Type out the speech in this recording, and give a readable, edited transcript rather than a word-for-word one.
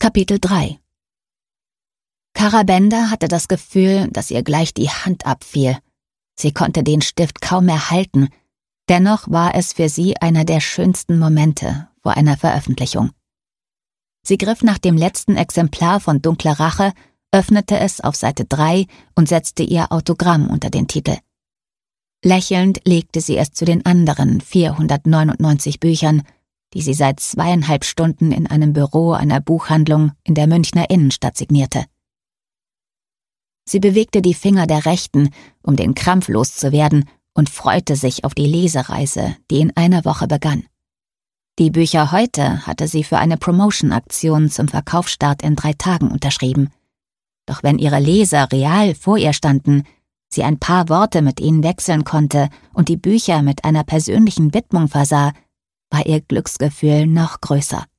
Kapitel 3. Kara Bender hatte das Gefühl, dass ihr gleich die Hand abfiel. Sie konnte den Stift kaum mehr halten. Dennoch war es für sie einer der schönsten Momente vor einer Veröffentlichung. Sie griff nach dem letzten Exemplar von Dunkle Rache, öffnete es auf Seite 3 und setzte ihr Autogramm unter den Titel. Lächelnd legte sie es zu den anderen 499 Büchern, die sie seit 2,5 Stunden in einem Büro einer Buchhandlung in der Münchner Innenstadt signierte. Sie bewegte die Finger der Rechten, um den Krampf loszuwerden, und freute sich auf die Lesereise, die in einer Woche begann. Die Bücher heute hatte sie für eine Promotion-Aktion zum Verkaufsstart in 3 Tagen unterschrieben. Doch wenn ihre Leser real vor ihr standen, sie ein paar Worte mit ihnen wechseln konnte und die Bücher mit einer persönlichen Widmung versah, war ihr Glücksgefühl noch größer.